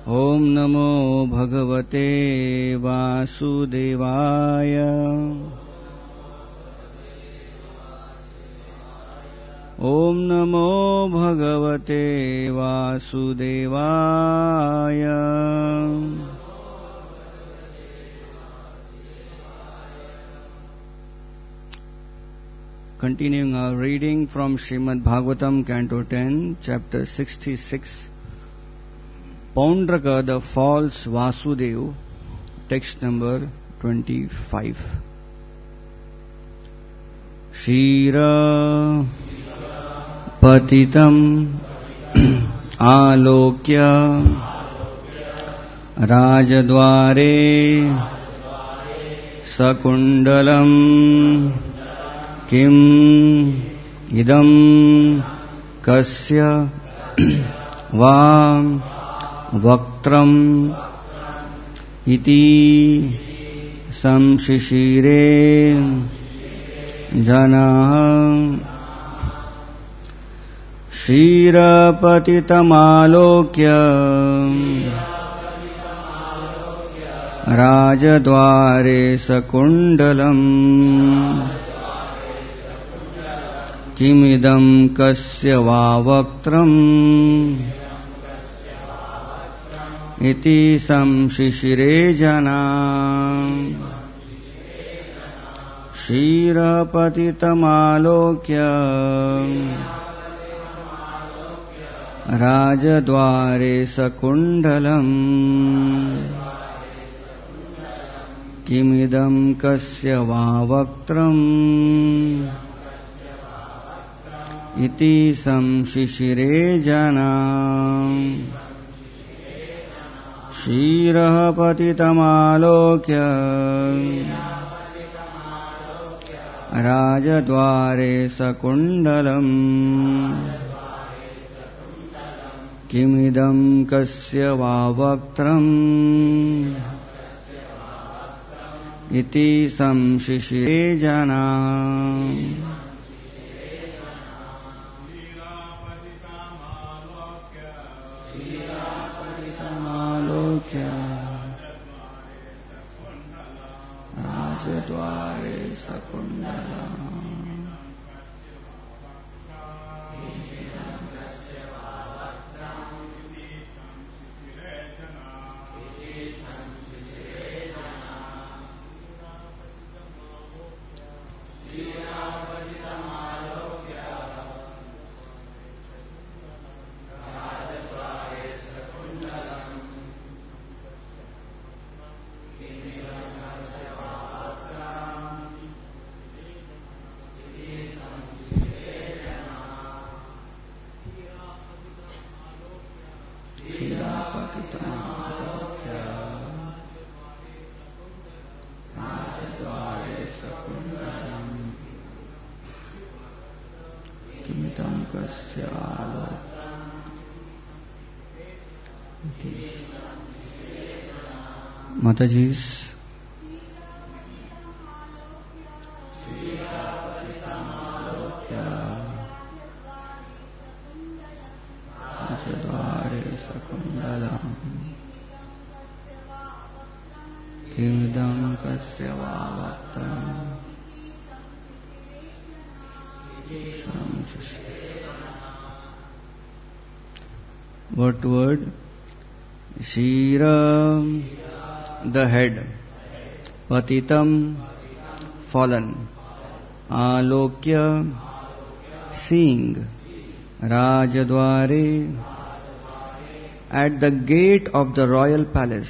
ओम नमो भगवते वासुदेवाय। ओम नमो भगवते वासुदेवाय। Continuing our reading from Srimad Bhagavatam, Canto 10, Chapter 66, Paundraka, the false Vasudeva, text number 25. Shira patitam alokya rajadware sakundalam किम इदं कस्य वां वक्त्रम् इति संशिशिरे जनाः। क्षीरपतितमालोक्य राजद्वारे सकुण्डलम् किमिदं कस्य वा वक्त्रम् इति संशिशिरे जनाः। क्षीरपतितमालोक्य राजद्वारे सकुण्डलम् किमिदं कस्य वा वक्त्रम् इति संशिशिरे जनाः। क्षीरः पतितमालोक्य राजद्वारे सकुण्डलम् किमिदं कस्य वा वक्त्रम् इति संशिशिरे जनाः। राजद्वारे सकुण्डलम् Mataji's Rajadware sakundalam kimidam kasya va vaktam. Word to word. Shira, the head. Patitam, fallen. Alokya, seeing. Rajadware, at the gate of the royal palace.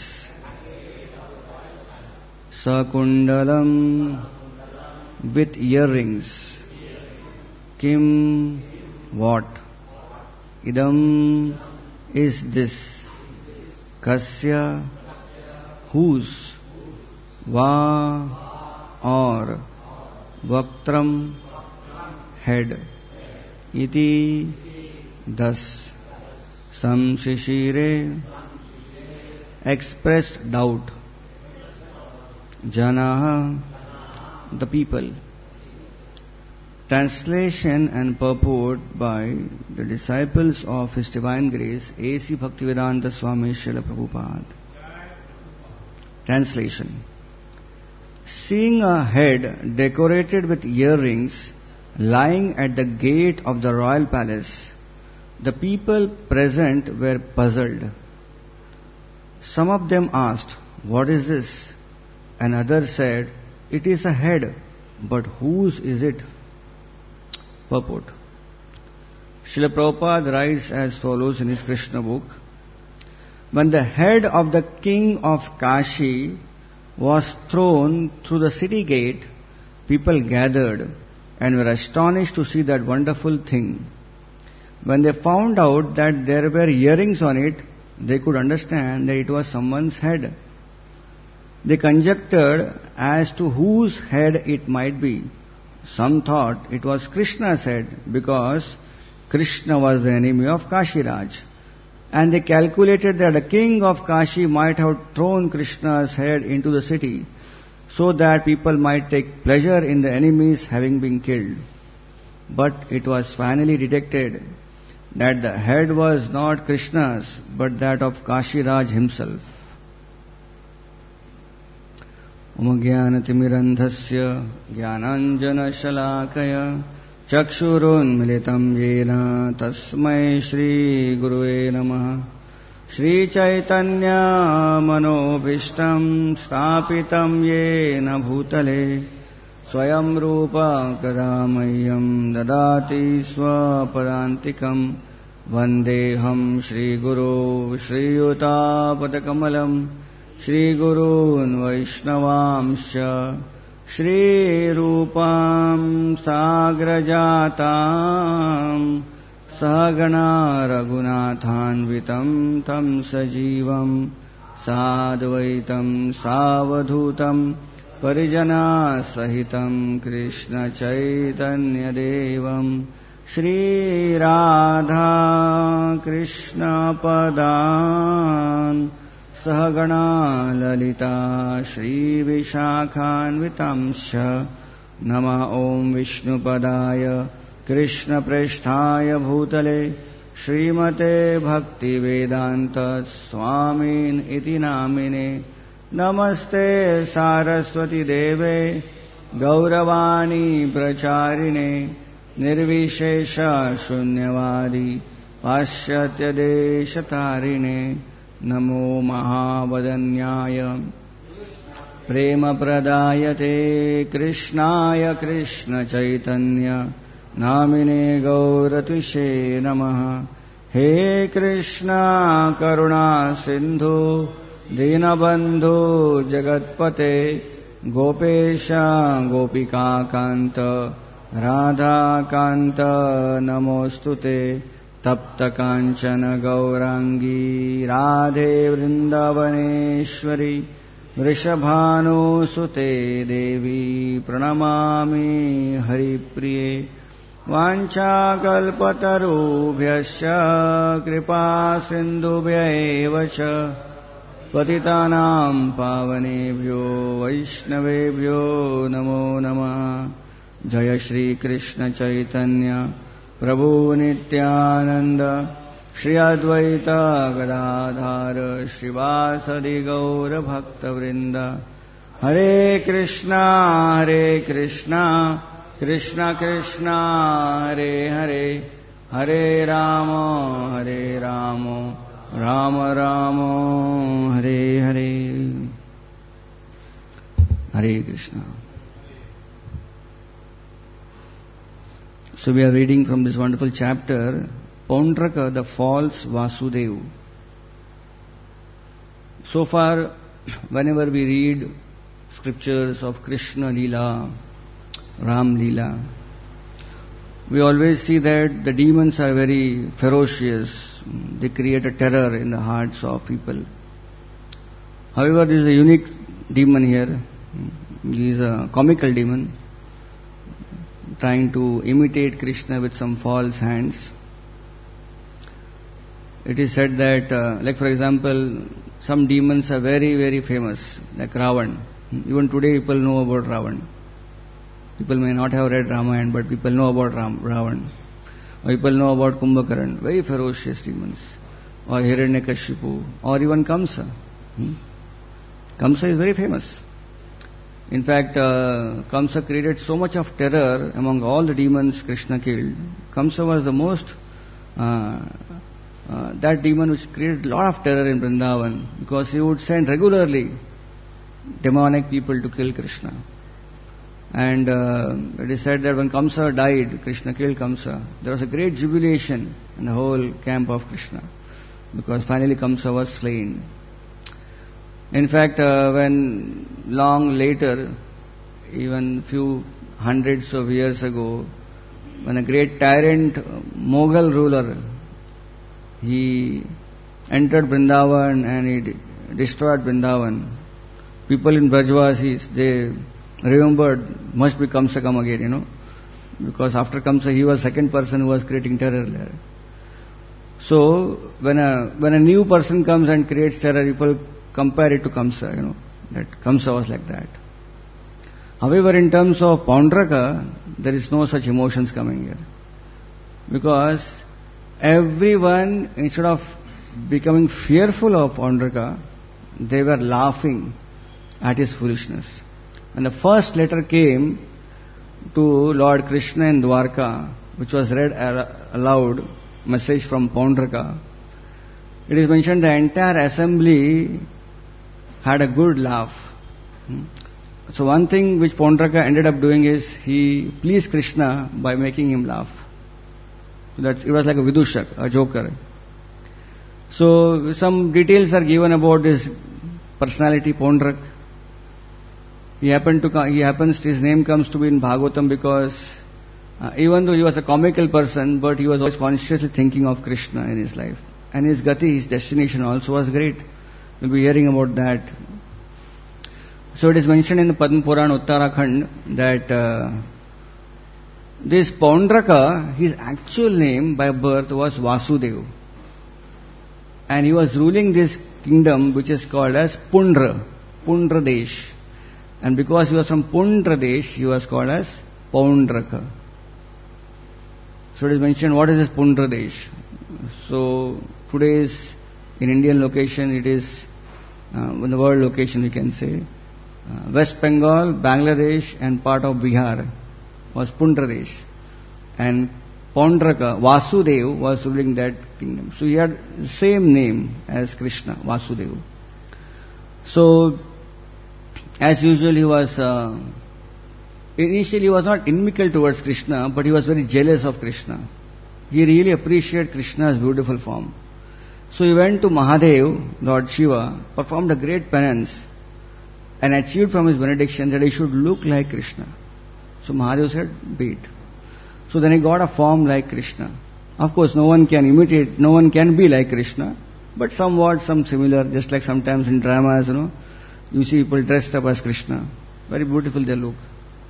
Sakundalam, with earrings. Kim, what? Idam, is this. Kasya, whose. Va, or. Vaktram, head. Iti, thus. Samshishire, expressed doubt. Janaha, the people. Translation and purport by the disciples of His Divine Grace A.C. Bhaktivedanta Swami Srila Prabhupada. Translation. Seeing a head decorated with earrings lying at the gate of the royal palace, the people present were puzzled. Some of them asked, "What is this?" And others said, "It is a head, but whose is it?" Purport. Srila Prabhupada writes as follows in his Krishna book. When the head of the king of Kashi was thrown through the city gate, people gathered and were astonished to see that wonderful thing. When they found out that there were earrings on it, they could understand that it was someone's head. They conjectured as to whose head it might be. Some thought it was Krishna's head because Krishna was the enemy of Kashiraj. And they calculated that the king of Kashi might have thrown Krishna's head into the city so that people might take pleasure in the enemies having been killed. But it was finally detected that the head was not Krishna's but that of Kashiraj himself. Umagyanatimirandhasya Jnananjanashalakaya Chakshurunmilitam Yena Tasmai Shri Gurave Namaha. Shri Chaitanya Manobhishtam Stapitam Yena Bhutale Swayam Rupa Kadamayyam Dadati Swapadantikam Vandeham Shri Guru Shri Yuta Padakamalam Shri Gurun Vaishnavamscha Shri Rupam Sagrajatam Sahagana Raghunathanvitam Tam Sajivam Sadvaitam Savadhutam Parijana Sahitam Krishna Chaitanya Devam Shri Radha Krishna Padan Sahagana Lalita Shri Vishakhanvitamsha Nama Om Vishnu Padaya Krishna Presthaya Bhutale Srimate Bhakti Vedanta Swamin Iti Namine Namaste Saraswati Deve Gauravani Pracharine Nirvishesha Shunyavadi Pasyatya Deshatarine Namo Mahavadanyaya Prema Pradayate Krishnaya Krishna Chaitanya Namine Gauratushe Namaha. He Krishna Karuna Sindhu Dinabandhu Jagatpate Gopesha Gopika Kanta Radha Kanta Namostute Tapta Kanchana Gaurangi Radhe Vrindavaneshwari Vrishabhanu Sute Devi Pranamami Haripriye Vancha Kalpatarubhyasya Kripa Sindhubhyaevacha Patitanam Pavanebhyo Vaishnavebhyo Namo Namah. Jaya Shri Krishna Chaitanya Prabhu Nityananda Shri Advaita Gadadhara Shivasadi Gaura Bhakta Vrinda. Hare Krishna Krishna Krishna Hare Hare Hare Rama Rama Rama Hare Hare. Hare Krishna. So we are reading from this wonderful chapter, Paundraka, the false Vasudeva. So far, whenever we read scriptures of Krishna Leela, Ram Leela, we always see that the demons are very ferocious. They create a terror in the hearts of people. However, there is a unique demon here. He is a comical demon, trying to imitate Krishna with some false hands. It is said that, like for example, some demons are very, very famous, like Ravan. Even today people know about Ravan. People may not have read Ramayana, but people know about Ravan. Or people know about Kumbhakaran, very ferocious demons. Or Hiranyakashipu, or even Kamsa. Kamsa is very famous. In fact, Kamsa created so much of terror among all the demons Krishna killed. Kamsa was the most, that demon which created a lot of terror in Vrindavan, because he would send regularly demonic people to kill Krishna. And it is said that when Kamsa died, Krishna killed Kamsa, there was a great jubilation in the whole camp of Krishna, because finally Kamsa was slain. In fact, when long later, even few hundreds of years ago, when a great tyrant Mughal ruler, he entered Vrindavan and he destroyed Vrindavan, people in Brajvasis, they remembered, must be Kamsa come again, because after Kamsa he was second person who was creating terror there. So when a new person comes and creates terror, people compare it to Kamsa, that Kamsa was like that. However, in terms of Paundraka, there is no such emotions coming here. Because everyone, instead of becoming fearful of Paundraka, they were laughing at his foolishness. When the first letter came to Lord Krishna in Dwarka, which was read aloud, message from Paundraka, it is mentioned the entire assembly had a good laugh. So one thing which Paundraka ended up doing is he pleased Krishna by making him laugh. So it was like a vidushak, a joker. So some details are given about his personality, Paundrak. His name comes to be in Bhagavatam because even though he was a comical person, but he was always consciously thinking of Krishna in his life. And his gati, his destination also was great. We'll be hearing about that. So it is mentioned in the Padma Purana Uttarakhand that this Paundraka, his actual name by birth was Vasudeva. And he was ruling this kingdom which is called as Pundradesh. And because he was from Pundradesh, he was called as Paundraka. So it is mentioned, what is this Pundradesh? So today's, in Indian location, it is, in the world location we can say, West Bengal, Bangladesh and part of Bihar was Pundradesh. And Paundraka, Vasudeva, was ruling that kingdom. So he had the same name as Krishna, Vasudeva. So, as usual, he was, initially he was not inimical towards Krishna, but he was very jealous of Krishna. He really appreciated Krishna's beautiful form. So he went to Mahadev, Lord Shiva, performed a great penance, and achieved from his benediction that he should look like Krishna. So Mahadev said, be it. So then he got a form like Krishna. Of course, no one can imitate, no one can be like Krishna, but somewhat some similar, just like sometimes in dramas, you see people dressed up as Krishna. Very beautiful they look.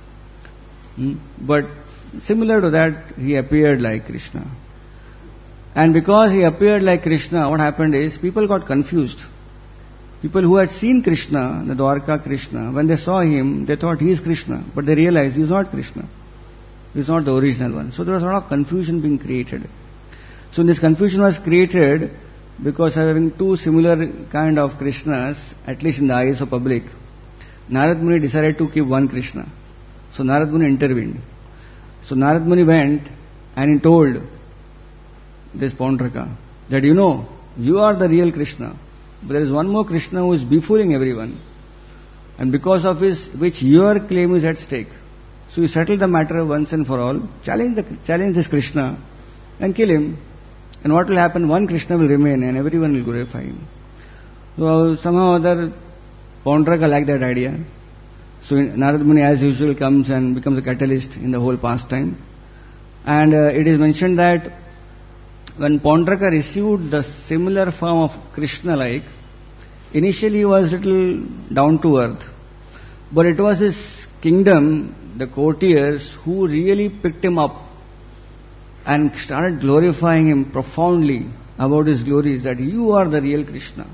But similar to that, he appeared like Krishna. And because he appeared like Krishna, what happened is people got confused. People who had seen Krishna, the Dwarka Krishna, when they saw him, they thought he is Krishna. But they realized he is not Krishna. He is not the original one. So there was a lot of confusion being created. So this confusion was created because having two similar kind of Krishnas, at least in the eyes of public, Narad Muni decided to keep one Krishna. So Narad Muni intervened. So Narad Muni went and he told this Paundraka that you are the real Krishna. But there is one more Krishna who is befooling everyone. And because of which your claim is at stake. So you settle the matter once and for all, challenge this Krishna and kill him. And what will happen? One Krishna will remain and everyone will glorify him. So somehow or other, Paundraka liked that idea. So Narad Muni as usual comes and becomes a catalyst in the whole pastime. And it is mentioned that when Paundraka received the similar form of Krishna-like, initially he was little down to earth. But it was his kingdom, the courtiers, who really picked him up and started glorifying him profoundly about his glories, that you are the real Krishna.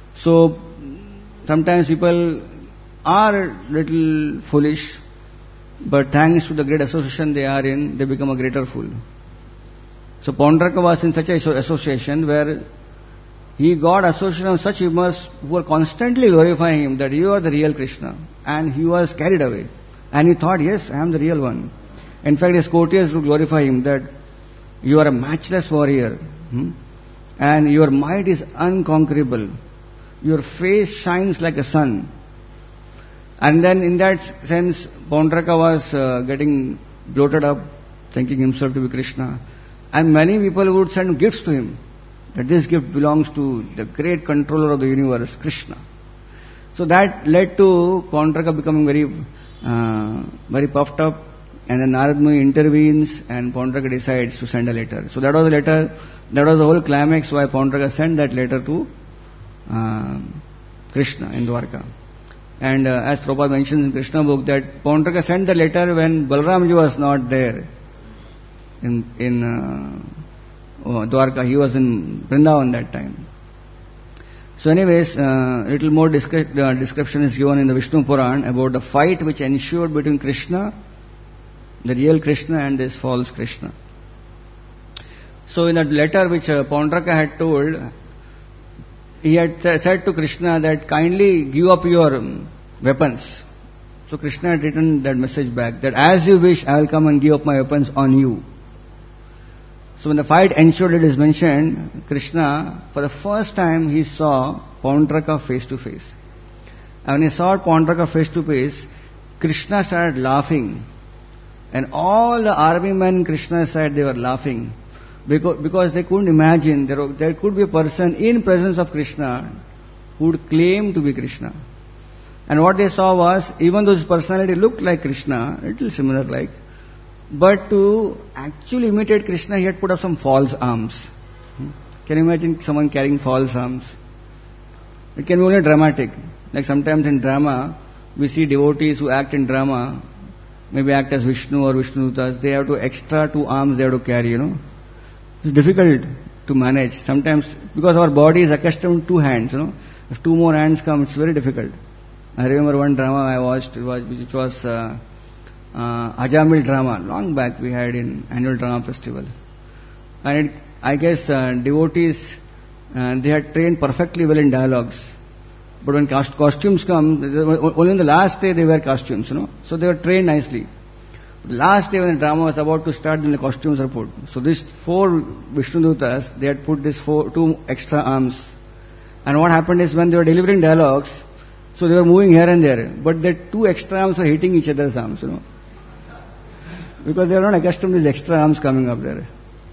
So sometimes people are little foolish but thanks to the great association they are in, they become a greater fool. So Paundraka was in such a association where he got association of such immersed who were constantly glorifying him that you are the real Krishna. And he was carried away. And he thought, yes, I am the real one. In fact, his courtiers would glorify him that you are a matchless warrior. And your might is unconquerable. Your face shines like a sun. And then in that sense, Paundraka was getting bloated up, thinking himself to be Krishna. And many people would send gifts to him. That this gift belongs to the great controller of the universe, Krishna. So that led to Paundraka becoming very puffed up. And then Narad Muni intervenes and Paundraka decides to send a letter. So that was the letter, that was the whole climax why Paundraka sent that letter to Krishna in Dwarka. And as Prabhupada mentions in Krishna book that Paundraka sent the letter when Balramji was not there in Dwarka. He was in Vrindavan that time. So anyways, little more description is given in the Vishnu Puran about the fight which ensued between Krishna, the real Krishna, and this false Krishna. So in that letter which Paundraka had told, he had said to Krishna that kindly give up your weapons. So Krishna had written that message back that as you wish, I will come and give up my weapons on you. So when the fight ensued, it is mentioned, Krishna, for the first time he saw Paundraka face to face. And when he saw Paundraka face to face, Krishna started laughing. And all the army men Krishna said they were laughing. Because they couldn't imagine there could be a person in presence of Krishna who would claim to be Krishna. And what they saw was, even though his personality looked like Krishna, a little similar like, but to actually imitate Krishna, he had put up some false arms. Can you imagine someone carrying false arms? It can be only dramatic. Like sometimes in drama, we see devotees who act in drama, maybe act as Vishnu or Vishnudutas, they have to extra 2 arms they have to carry, It's difficult to manage. Sometimes, because our body is accustomed to 2 hands, If 2 more hands come, it's very difficult. I remember one drama I watched, which was Ajamil drama. Long back we had in annual drama festival. And I guess devotees, they had trained perfectly well in dialogues. But when costumes come, only in the last day they wear costumes, So they were trained nicely. The last day when the drama was about to start, then the costumes were put. So these 4 Vishnudutas, they had put these 2 extra arms. And what happened is when they were delivering dialogues, so they were moving here and there, but the 2 extra arms were hitting each other's arms, Because they were not accustomed to these extra arms coming up there.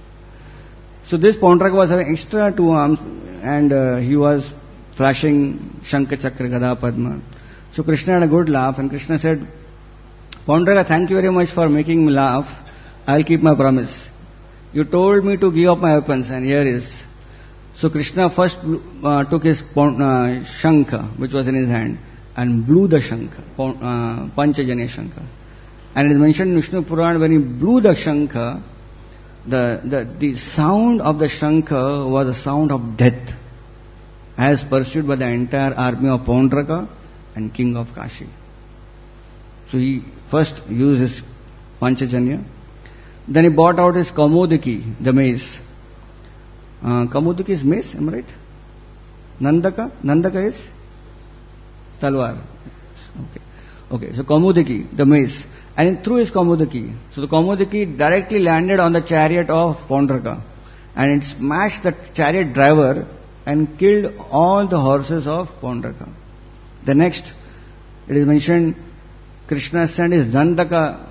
So this Paundraka was having extra 2 arms, and he was flashing Shankha Chakra Gada Padma. So Krishna had a good laugh, and Krishna said, Paundraka, thank you very much for making me laugh. I'll keep my promise. You told me to give up my weapons, and here is. So Krishna first took his Shankha, which was in his hand, and blew the Shankha, Panchajanya Shankha. And it is mentioned in Vishnu Puran, when he blew the Shankha, the sound of the Shankha was the sound of death, as pursued by the entire army of Paundraka and king of Kashi. So he first used his Panchajanya. Then he brought out his Kaumudiki, the mace. Kaumudiki is mace, am I right? Nandaka is talwar. Okay. So Kaumudiki, the mace. And he threw his Kaumudiki. So the Kaumudiki directly landed on the chariot of Paundraka. And it smashed the chariot driver and killed all the horses of Paundraka. The next, it is mentioned, Krishna sent his Nandaka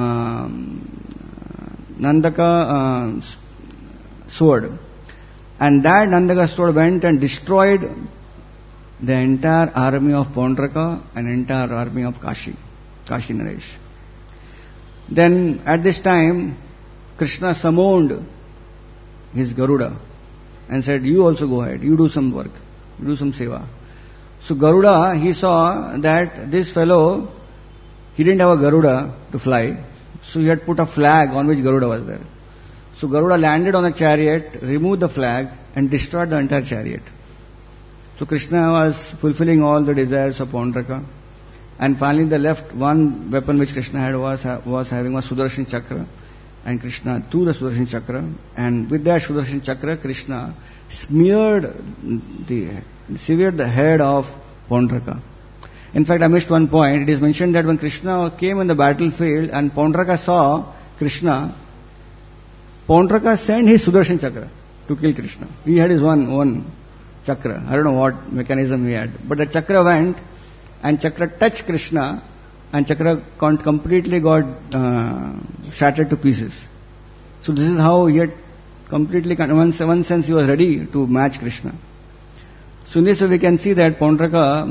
sword. And that Nandaka sword went and destroyed the entire army of Paundraka and entire army of Kashi Naresh. Then at this time, Krishna summoned his Garuda and said, you also go ahead, you do some work, you do some seva. So Garuda, he saw that this fellow, he didn't have a Garuda to fly, so he had put a flag on which Garuda was there. So Garuda landed on a chariot, removed the flag and destroyed the entire chariot. So Krishna was fulfilling all the desires of Paundraka. And finally the left one weapon which Krishna had was having was Sudarshan Chakra. And Krishna threw the Sudarshan Chakra, and with that Sudarshan Chakra, Krishna severed the head of Paundraka. In fact, I missed one point. It is mentioned that when Krishna came in the battlefield and Paundraka saw Krishna, Paundraka sent his Sudarshan Chakra to kill Krishna. He had his one chakra. I don't know what mechanism he had. But the chakra went, and chakra touched Krishna, and chakra completely got shattered to pieces. So this is how he had completely, in one sense he was ready to match Krishna. So in this way we can see that Paundraka,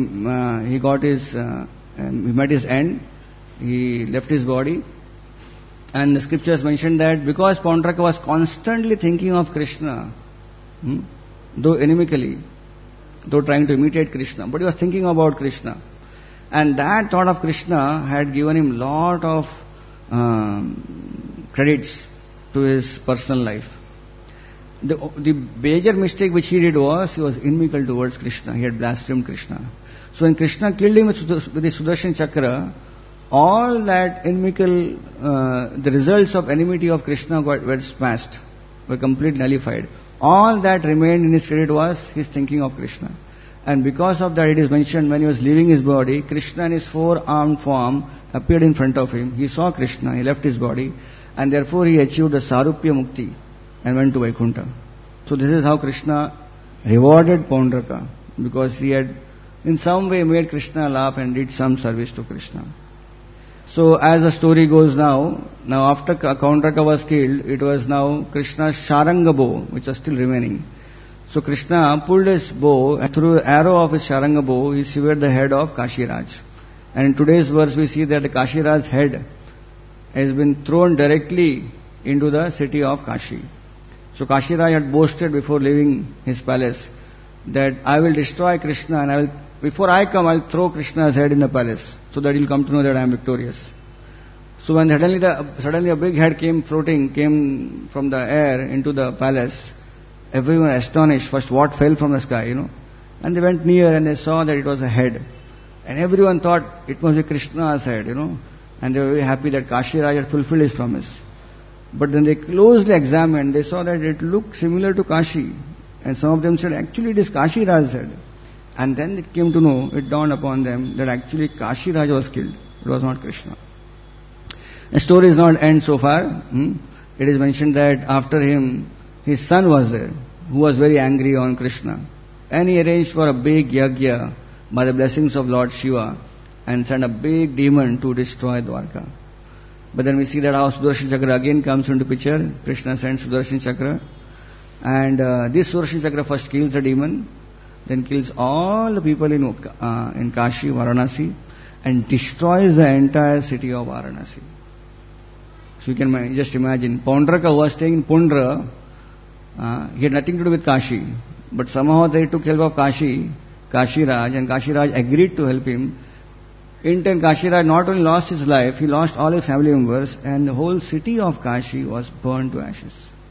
he met his end, he left his body, and the scriptures mention that because Paundraka was constantly thinking of Krishna, though inimically, though trying to imitate Krishna, but he was thinking about Krishna. And that thought of Krishna had given him lot of credits to his personal life. The major mistake which he did was he was inimical towards Krishna. He had blasphemed Krishna. So when Krishna killed him with the Sudarshan Chakra, all that inimical, the results of enmity of Krishna were smashed, were completely nullified. All that remained in his credit was his thinking of Krishna. And because of that, it is mentioned when he was leaving his body, Krishna in his four-armed form appeared in front of him. He saw Krishna, he left his body, and therefore he achieved the Sarupya Mukti and went to Vaikuntha. So this is how Krishna rewarded Paundraka, because he had in some way made Krishna laugh and did some service to Krishna. So as the story goes now after Paundraka was killed, it was now Krishna's Sharanga bow which was still remaining. So Krishna pulled his bow, and through the arrow of his Sharanga bow, he severed the head of Kashiraj. And in today's verse we see that the Kashiraj's head has been thrown directly into the city of Kashi. So Kashiraj had boasted before leaving his palace that I will destroy Krishna, and before I come, I'll throw Krishna's head in the palace, so that you'll come to know that I am victorious. So when suddenly a big head came from the air into the palace, everyone astonished. First, what fell from the sky, And they went near and they saw that it was a head. And everyone thought it must be Krishna's head, And they were very happy that Kashiraj had fulfilled his promise. But then they closely examined, they saw that it looked similar to Kashi. And some of them said, actually it is Kashiraj's head. And then it dawned upon them that actually Kashiraj was killed. It was not Krishna. The story is not end so far. It is mentioned that after him, his son was there, who was very angry on Krishna. And he arranged for a big yajna by the blessings of Lord Shiva and sent a big demon to destroy Dwarka. But then we see that how Sudarshan Chakra again comes into picture. Krishna sends Sudarshan Chakra. And this Sudarshan Chakra first kills the demon, then kills all the people in Kashi, Varanasi, and destroys the entire city of Varanasi. So you can just imagine, Paundraka, who was staying in Pundra, he had nothing to do with Kashi. But somehow they took help of Kashiraj, and Kashiraj agreed to help him. In turn, Kashiraj not only lost his life, he lost all his family members, and the whole city of Kashi was burned to ashes.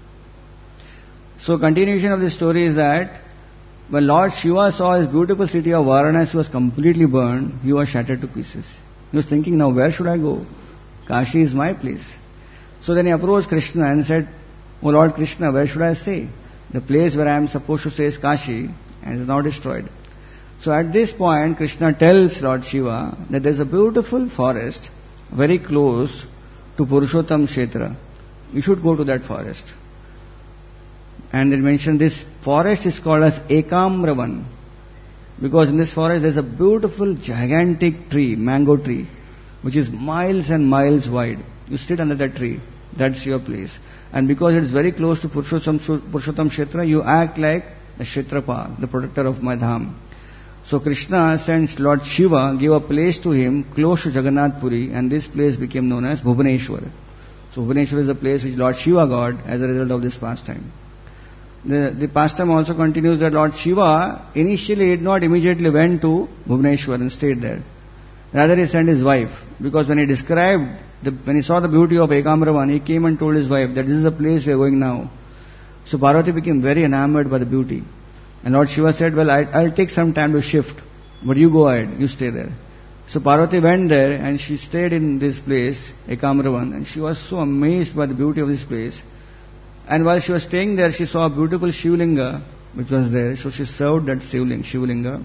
So continuation of this story is that when Lord Shiva saw his beautiful city of Varanasi was completely burned, he was shattered to pieces. He was thinking, now where should I go? Kashi is my place. So then he approached Krishna and said, Oh Lord Krishna, where should I stay? The place where I am supposed to stay is Kashi, and it is now destroyed. So at this point, Krishna tells Lord Shiva that there is a beautiful forest very close to Purushottam Kshetra. You should go to that forest. And they mention this forest is called as Ekamravan, because in this forest there is a beautiful gigantic tree, mango tree, which is miles and miles wide. You sit under that tree, that's your place. And because it is very close to Purushottam Kshetra, you act like the Kshetrapa, the protector of my dham. So Krishna sends Lord Shiva, gave a place to him close to Jagannath Puri, and this place became known as Bhubaneswar. So Bhubaneswar is the place which Lord Shiva got as a result of this pastime. The pastime also continues that Lord Shiva initially did not immediately went to Bhubaneswar and stayed there. Rather he sent his wife, because when he described, when he saw the beauty of Ekamravan, he came and told his wife that this is the place we are going now. So Parvati became very enamored by the beauty. And Lord Shiva said, well, I'll take some time to shift, but you go ahead, you stay there. So Parvati went there and she stayed in this place, Ekamravan, and she was so amazed by the beauty of this place. And while she was staying there, she saw a beautiful Shivlinga which was there. So she served that Shivlinga.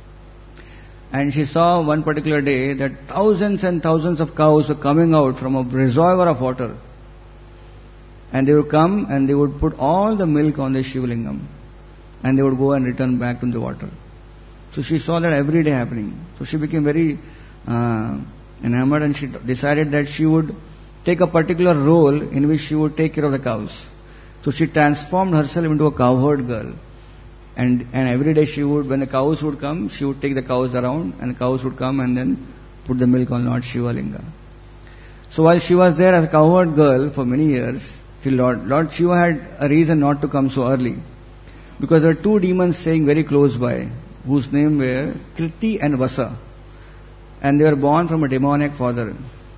And she saw one particular day that thousands and thousands of cows were coming out from a reservoir of water. And they would come and they would put all the milk on the Shivlingam. And they would go and return back to the water. So she saw that every day happening. So she became very enamored, and she decided that she would take a particular role in which she would take care of the cows. So she transformed herself into a cowherd girl. And every day she would, when the cows would come, she would take the cows around, and the cows would come and then put the milk on Lord Shivalinga. So while she was there as a cowherd girl for many years, till Lord Shiva had a reason not to come so early. Because there were two demons staying very close by, whose name were Kriti and Vasa. And they were born from a demoniac father.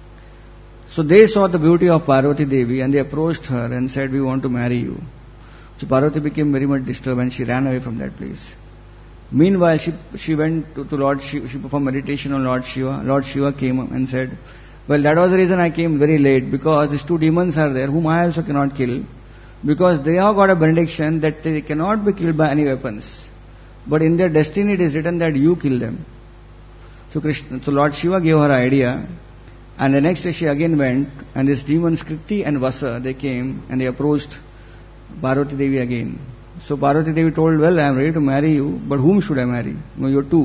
So they saw the beauty of Parvati Devi and they approached her and said, "We want to marry you." So Parvati became very much disturbed and she ran away from that place. Meanwhile, she went to Lord Shiva, she performed meditation on Lord Shiva. Lord Shiva came and said, "Well, that was the reason I came very late, because these two demons are there, whom I also cannot kill, because they have got a benediction that they cannot be killed by any weapons. But in their destiny it is written that you kill them." So Lord Shiva gave her an idea, and the next day she again went, and these demons Kriti and Vasa, they came and they approached Parvati Devi again. So Parvati Devi told, "Well, I am ready to marry you, but whom should I marry? No, you are two."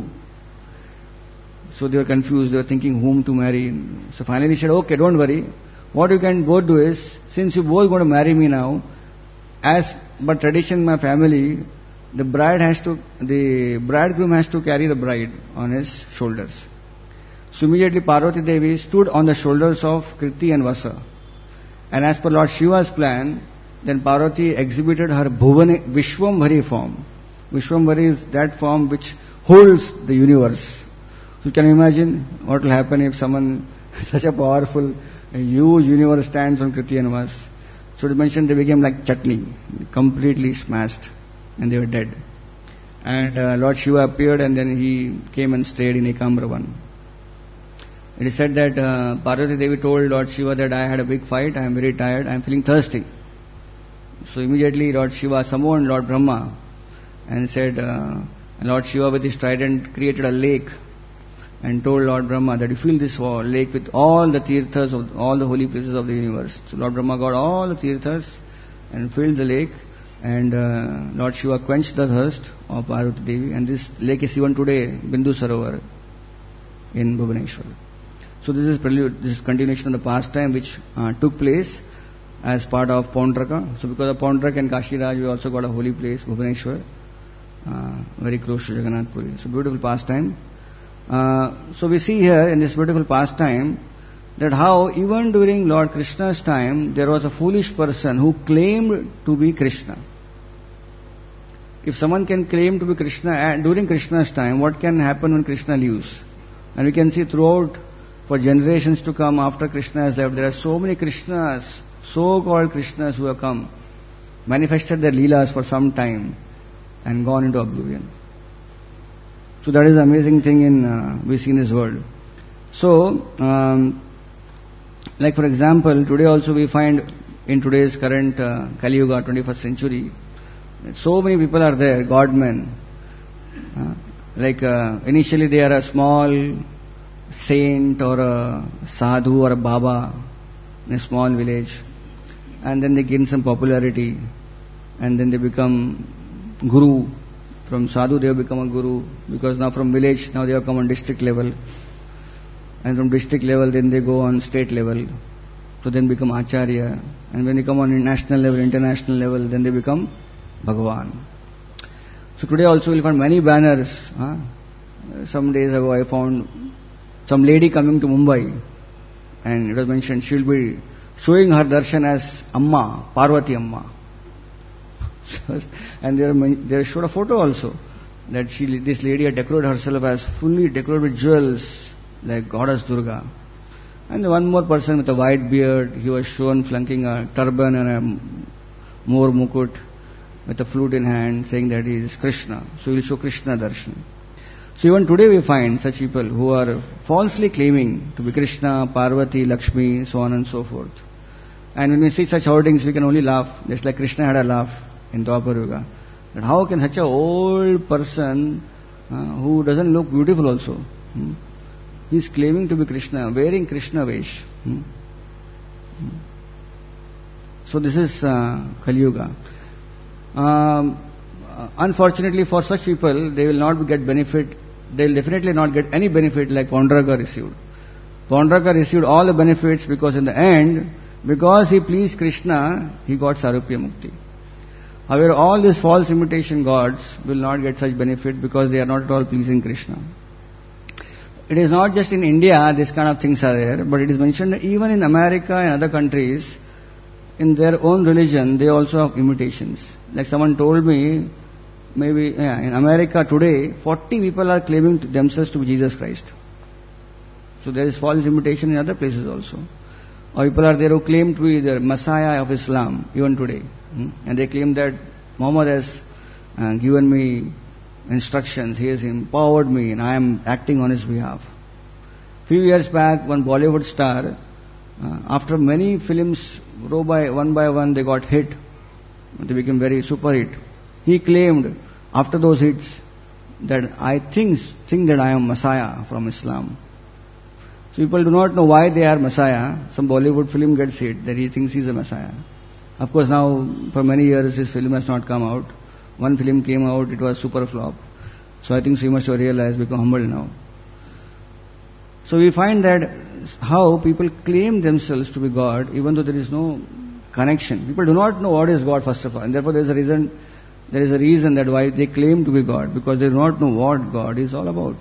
So they were confused, they were thinking whom to marry. So finally she said, "Okay, don't worry. What you can both do is, since you both going to marry me now, as by tradition in my family, the bridegroom has to carry the bride on his shoulders." So immediately Parvati Devi stood on the shoulders of Kriti and Vasa. And as per Lord Shiva's plan, then Parvati exhibited her Vishwambhari form. Vishwambhari is that form which holds the universe. So can you imagine what will happen if someone, such a powerful, huge universe stands on Kriti and Vasa? So it mentioned they became like chutney, completely smashed, and they were dead. And Lord Shiva appeared, and then he came and stayed in Ekamravan. It is said that Parvati Devi told Lord Shiva that I had a big fight, I am very tired, I am feeling thirsty. So immediately Lord Shiva summoned Lord Brahma and said, Lord Shiva with his trident created a lake and told Lord Brahma that you fill this lake with all the tirthas of all the holy places of the universe. So Lord Brahma got all the tirthas and filled the lake, and Lord Shiva quenched the thirst of Parvati Devi, and this lake is even today Bindu Sarovar in Bhubaneswar. So this is prelude, this is continuation of the pastime which took place as part of Paundraka. So because of Paundraka and Kashiraj, we also got a holy place, Bhubaneswar, very close to Jagannath Puri. So beautiful pastime. So we see here in this beautiful pastime that how even during Lord Krishna's time there was a foolish person who claimed to be Krishna. If someone can claim to be Krishna during Krishna's time, what can happen when Krishna leaves? And we can see throughout, for generations to come after Krishna has left, there are so many Krishnas, so-called Krishnas who have come, manifested their leelas for some time and gone into oblivion. So that is the amazing thing we see in this world. So, like for example, today also we find in today's current Kali Yuga, 21st century, so many people are there, God-men. Initially they are a small saint or a sadhu or a baba in a small village, and then they gain some popularity, and then they become guru. From sadhu they have become a guru, because now from village now they have come on district level, and from district level then they go on state level, so then become acharya, and when they come on national level, international level, then they become Bhagavan. So today also you will find many banners. Some days ago I found some lady coming to Mumbai, and it was mentioned she will be showing her darshan as Amma, Parvati Amma. And they showed a photo also that this lady had decorated herself as fully decorated with jewels like Goddess Durga. And one more person with a white beard, he was shown flunking a turban and a more mukut with a flute in hand, saying that he is Krishna. So he will show Krishna darshan. So even today we find such people who are falsely claiming to be Krishna, Parvati, Lakshmi, so on and so forth. And when we see such hoardings, we can only laugh, just like Krishna had a laugh in Dwapar Yuga. That how can such an old person who doesn't look beautiful also, he is claiming to be Krishna, wearing Krishna vesh. So this is Kali Yuga. Unfortunately for such people, they will not get benefit. They will definitely not get any benefit like Paundraka received. Paundraka received all the benefits because in the end, because he pleased Krishna, he got Sarupya Mukti. However, all these false imitation gods will not get such benefit because they are not at all pleasing Krishna. It is not just in India this kind of things are there, but it is mentioned that even in America and other countries, in their own religion, they also have imitations. Like someone told me, maybe in America today, 40 people are claiming to themselves to be Jesus Christ. So there is false imitation in other places also. Or people are there who claim to be the Messiah of Islam, even today. And they claim that Muhammad has given me instructions, he has empowered me, and I am acting on his behalf. Few years back, one Bollywood star, after many films, one by one, they got hit. They became very super hit. He claimed, after those hits, that I think that I am Messiah from Islam. So people do not know why they are Messiah. Some Bollywood film gets hit, that he thinks he is a Messiah. Of course now, for many years, his film has not come out. One film came out, it was super flop. So I think he must have realized, become humble now. So we find that how people claim themselves to be God, even though there is no connection. People do not know what is God, first of all. And therefore there is a reason that why they claim to be God, because they do not know what God is all about.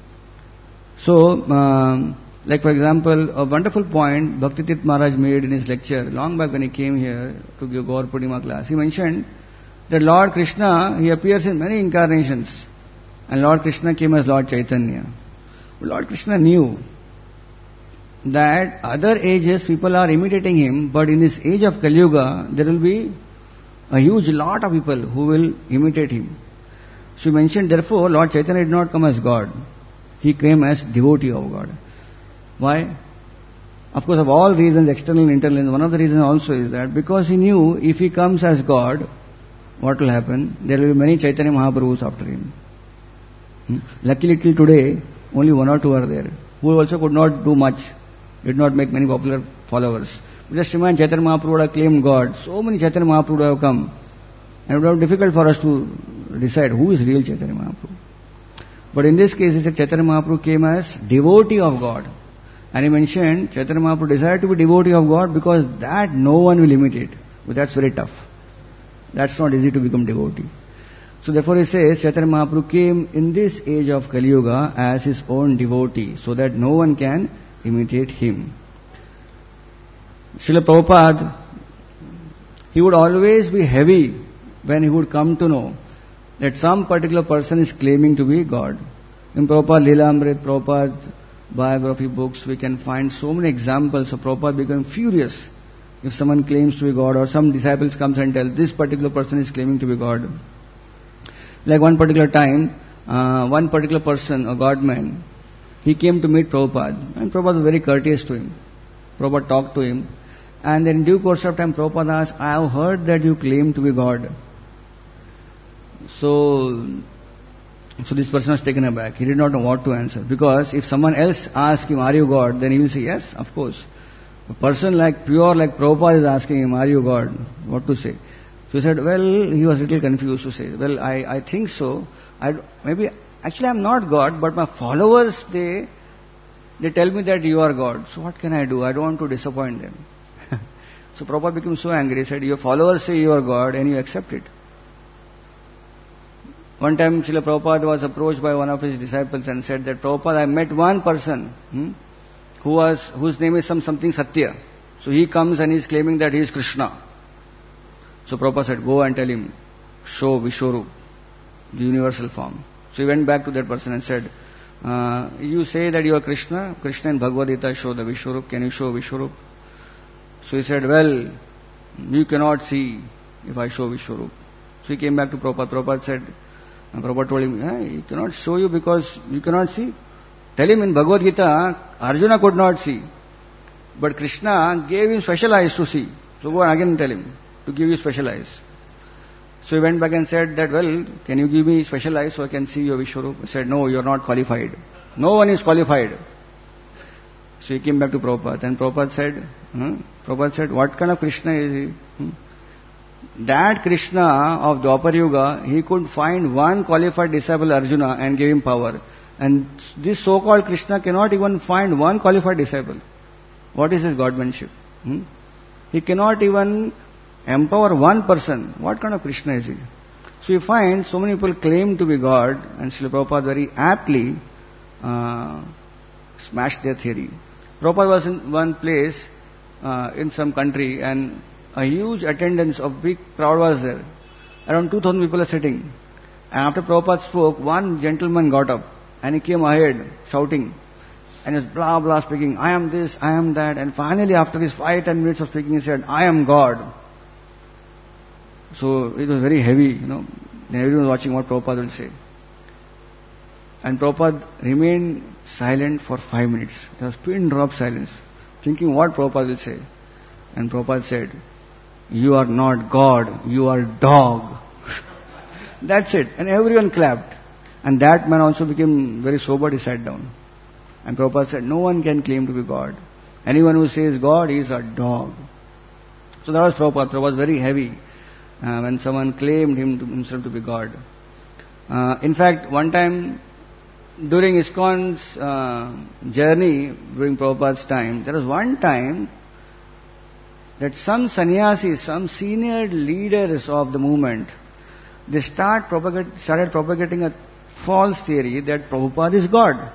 So, like for example, a wonderful point Bhaktitirth Maharaj made in his lecture long back when he came here to give Gaur Purnima class. He mentioned that Lord Krishna, he appears in many incarnations, and Lord Krishna came as Lord Chaitanya. But Lord Krishna knew that other ages people are imitating him, but in this age of Kali Yuga, there will be a huge lot of people who will imitate him. So he mentioned, therefore, Lord Chaitanya did not come as God. He came as devotee of God. Why? Of course, of all reasons, external and internal, one of the reasons also is that because he knew if he comes as God, what will happen? There will be many Chaitanya Mahaprabhus after him. Luckily till today, only one or two are there, who also could not do much, did not make many popular followers. Just imagine Chaitanya Mahaprabhu would have claimed God. So many Chaitanya Mahaprabhu would have come. And it would have been difficult for us to decide who is real Chaitanya Mahaprabhu. But in this case, he said Chaitanya Mahaprabhu came as devotee of God. And he mentioned Chaitanya Mahaprabhu desired to be devotee of God because that no one will imitate. But that's very tough. That's not easy to become devotee. So therefore he says Chaitanya Mahaprabhu came in this age of Kali Yuga as his own devotee, so that no one can imitate him. Srila Prabhupada, he would always be heavy when he would come to know that some particular person is claiming to be God. In Prabhupada Leelamrit, Prabhupada biography books, we can find so many examples of Prabhupada becoming furious if someone claims to be God, or some disciples comes and tell this particular person is claiming to be God. Like one particular time, one particular person, a God-man, he came to meet Prabhupada, and Prabhupada was very courteous to him. Prabhupada talked to him, and then in due course of time Prabhupada asked, I have heard that you claim to be God. So this person was taken aback. He did not know what to answer, because if someone else asks him, are you God? Then he will say, yes, of course. A person like pure like Prabhupada is asking him, are you God? What to say? So he said, well, he was a little confused to say, well, I think so. Maybe, actually I'm not God, but my followers, they tell me that you are God. So what can I do? I don't want to disappoint them. So Prabhupada became so angry. He said, your followers say you are God and you accept it. One time Srila Prabhupada was approached by one of his disciples and said that, Prabhupada, I met one person whose name is something Satya. So he comes and he is claiming that he is Krishna. So Prabhupada said, go and tell him, show Vishwarup, the universal form. So he went back to that person and said, you say that you are Krishna. Krishna in Bhagavad Gita show the Vishwarup. Can you show Vishwarup? So he said, well, you cannot see if I show Vishwarup. So he came back to Prabhupada. Prabhupada said, And Prabhupada told him, he cannot show you because you cannot see. Tell him in Bhagavad Gita, Arjuna could not see. But Krishna gave him special eyes to see. So go and again tell him to give you special eyes. So he went back and said that, well, can you give me special eyes so I can see your Vishwarup? He said, no, you are not qualified. No one is qualified. So he came back to Prabhupada. And Prabhupada said, what kind of Krishna is he? That Krishna of Dwapar Yuga, he could find one qualified disciple Arjuna and give him power. And this so-called Krishna cannot even find one qualified disciple. What is his godmanship? He cannot even empower one person. What kind of Krishna is he? So you find so many people claim to be God, and Srila Prabhupada very aptly smashed their theory. Prabhupada was in one place in some country, and a huge attendance of big crowd was there. Around 2,000 people are sitting. And after Prabhupada spoke, one gentleman got up and he came ahead shouting. And he was blah blah speaking, I am this, I am that. And finally after his 5-10 minutes of speaking, he said, I am God. So it was very heavy, And everyone was watching what Prabhupada will say. And Prabhupada remained silent for 5 minutes. There was pin drop silence, thinking what Prabhupada will say. And Prabhupada said, you are not God, you are dog. That's it. And everyone clapped. And that man also became very sober, he sat down. And Prabhupada said, no one can claim to be God. Anyone who says God is a dog. So that was Prabhupada. Prabhupada was very heavy when someone claimed himself to be God. In fact, one time, during ISKCON's journey, during Prabhupada's time, there was one time that some sannyasis, some senior leaders of the movement, they started propagating a false theory that Prabhupada is God.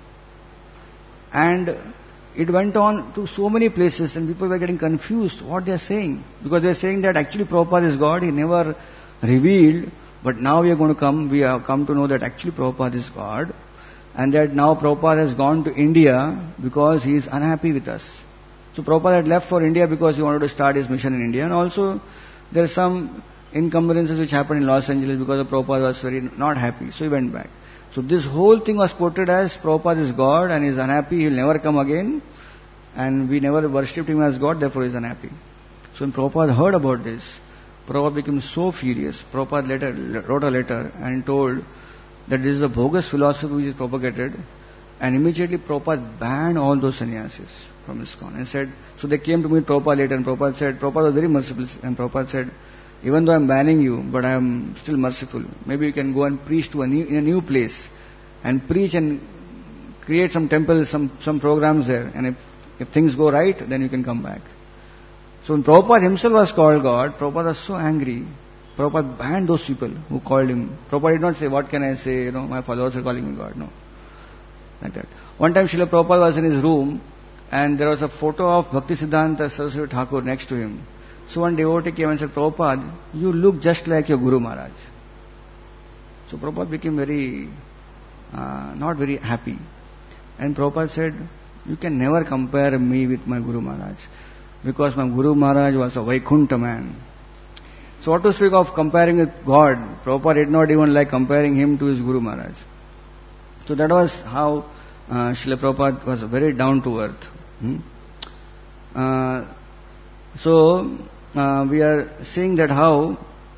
And it went on to so many places, and people were getting confused what they are saying. Because they are saying that actually Prabhupada is God, he never revealed, but now we have come to know that actually Prabhupada is God, and that now Prabhupada has gone to India because he is unhappy with us. So Prabhupada had left for India because he wanted to start his mission in India, and also there are some encumbrances which happened in Los Angeles because Prabhupada was very not happy, so he went back. So this whole thing was portrayed as Prabhupada is God and he is unhappy, he will never come again, and we never worshipped him as God, therefore he is unhappy. So when Prabhupada heard about this, Prabhupada became so furious. Prabhupada wrote a letter and told that this is a bogus philosophy which is propagated, and immediately Prabhupada banned all those sannyasis from ISKCON and said, so they came to meet Prabhupada later, and Prabhupada was very merciful, and Prabhupada said, even though I am banning you, but I am still merciful. Maybe you can go and preach in a new place, and preach and create some temples, some programs there, and if things go right, then you can come back. So when Prabhupada himself was called God, Prabhupada was so angry, Prabhupada banned those people who called him. Prabhupada did not say, what can I say, my followers are calling me God, no. Like that. One time Srila Prabhupada was in his room, and there was a photo of Bhaktisiddhanta Saraswati Thakur next to him. So one devotee came and said, Prabhupada, you look just like your Guru Maharaj. So Prabhupada became not very happy. And Prabhupada said, you can never compare me with my Guru Maharaj, because my Guru Maharaj was a Vaikunta man. So what to speak of comparing with God? Prabhupada did not even like comparing him to his Guru Maharaj. So that was how Srila Prabhupada was very down to earth. So we are seeing that how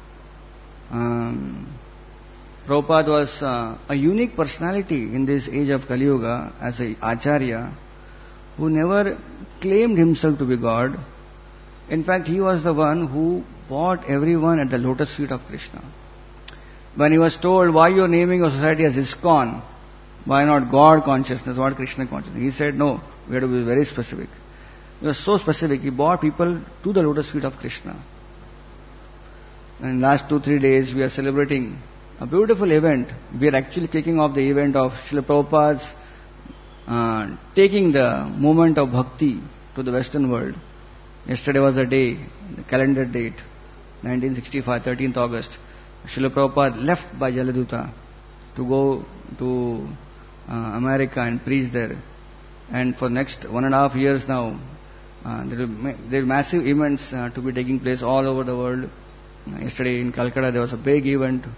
Prabhupada was a unique personality in this age of Kali Yuga as an Acharya who never claimed himself to be God. In fact, he was the one who brought everyone at the lotus feet of Krishna. When he was told, why you are naming your society as ISKCON, why not God consciousness, what Krishna consciousness? He said, no, we have to be very specific. He was so specific, he brought people to the lotus feet of Krishna. And in the last 2-3 days, we are celebrating a beautiful event. We are actually kicking off the event of Srila Prabhupada's taking the movement of bhakti to the Western world. Yesterday was the day, the calendar date, 1965, 13th August. Srila Prabhupada left by Jaladuta to go to America and preach there. And for next 1.5 years now, there are massive events to be taking place all over the world. Yesterday in Calcutta there was a big event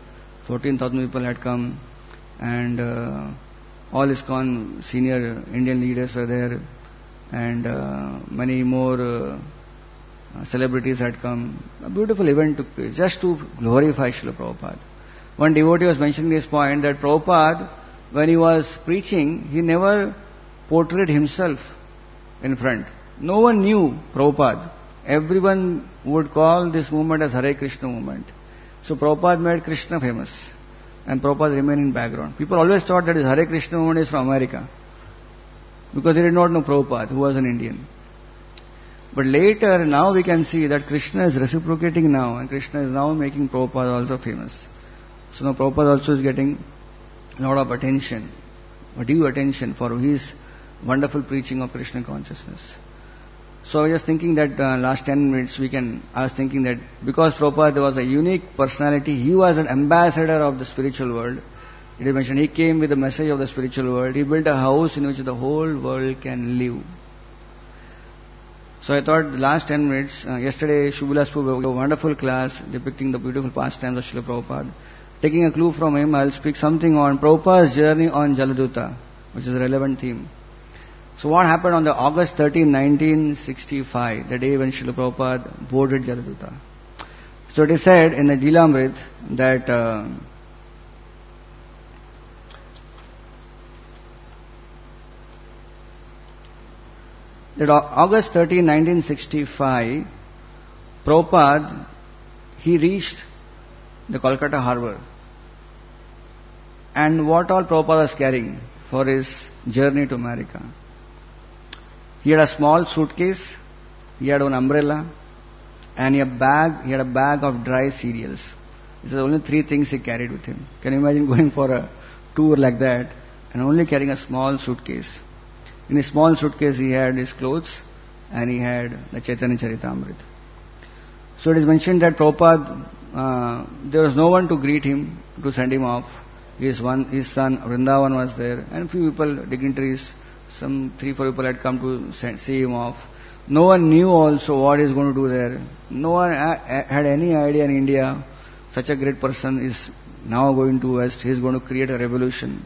14,000 people had come, and all ISKCON senior Indian leaders were there, and many more celebrities had come. A beautiful event took place just to glorify Srila Prabhupada. One devotee was mentioning this point that Prabhupada, when he was preaching, he never portrayed himself in front. No one knew Prabhupada. Everyone would call this movement as Hare Krishna movement. So Prabhupada made Krishna famous, and Prabhupada remained in background. People always thought that this Hare Krishna movement is from America, because they did not know Prabhupada, who was an Indian. But later, now we can see that Krishna is reciprocating now, and Krishna is now making Prabhupada also famous. So now Prabhupada also is getting a lot of attention, due attention for his wonderful preaching of Krishna consciousness. So I was just thinking that last 10 minutes I was thinking that because Prabhupada was a unique personality, he was an ambassador of the spiritual world. It is mentioned he came with the message of the spiritual world. He built a house in which the whole world can live. So I thought the last 10 minutes, yesterday Shubhalaspu gave a wonderful class depicting the beautiful pastimes of Srila Prabhupada. Taking a clue from him, I will speak something on Prabhupada's journey on Jaladuta, which is a relevant theme. So what happened on the August 13, 1965, the day when Srila Prabhupada boarded Jaladuta? So it is said in the Lilamrit that August 13, 1965, Prabhupada, he reached the Kolkata harbour. And what all Prabhupada was carrying for his journey to America? He had a small suitcase, he had an umbrella, and he had a bag of dry cereals. These are the only three things he carried with him. Can you imagine going for a tour like that and only carrying a small suitcase? In his small suitcase he had his clothes and he had the Chaitanya Charitamrita. So it is mentioned that Prabhupada, there was no one to greet him, to send him off. His son Vrindavan was there, and few people, dignitaries, some 3-4 people had come to see him off. No one knew also what he is going to do there. No one had any idea in India such a great person is now going to West. He is going to create a revolution.